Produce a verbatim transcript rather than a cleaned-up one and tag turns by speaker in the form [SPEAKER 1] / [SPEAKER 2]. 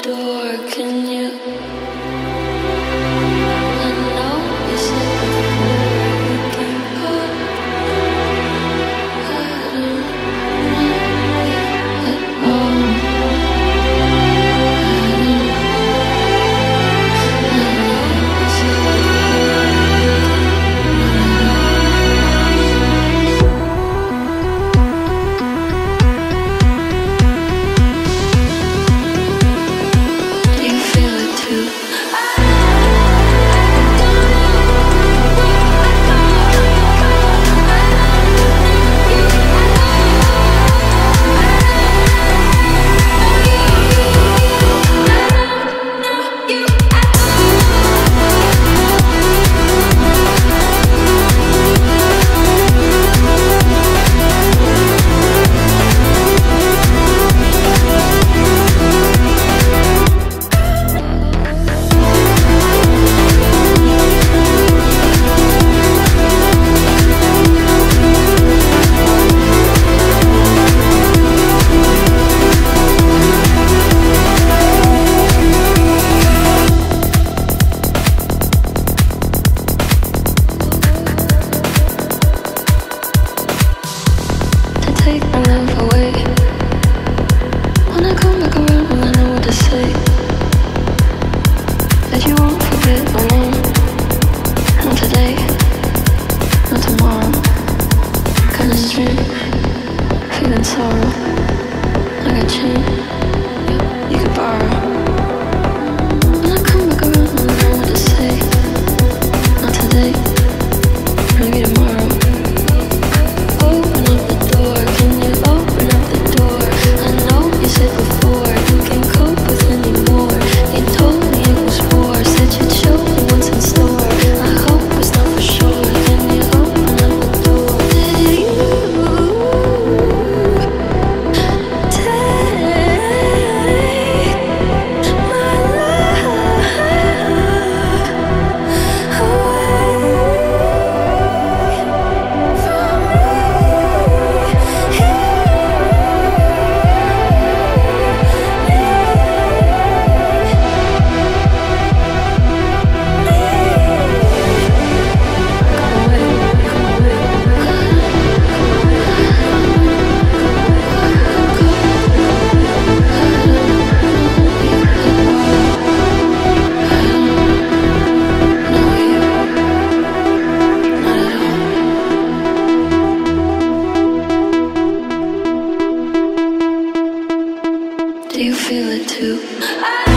[SPEAKER 1] door, can you? I know you said before you can put I don't know at all. Take my love away. When I come back around and I know what to say, that you won't forget my name. Not today, not tomorrow. Kinda strange, feeling sorrow. Like a chain you could borrow. When I come back around and I know what to say, not today, maybe tomorrow. Open up the door, can you open up the door? I know you said before you can't cope with anymore. You told me it was war, said you'd show me what's in store. I hope it's not for sure. Can you open up the door? Did you take my love Do you feel it too?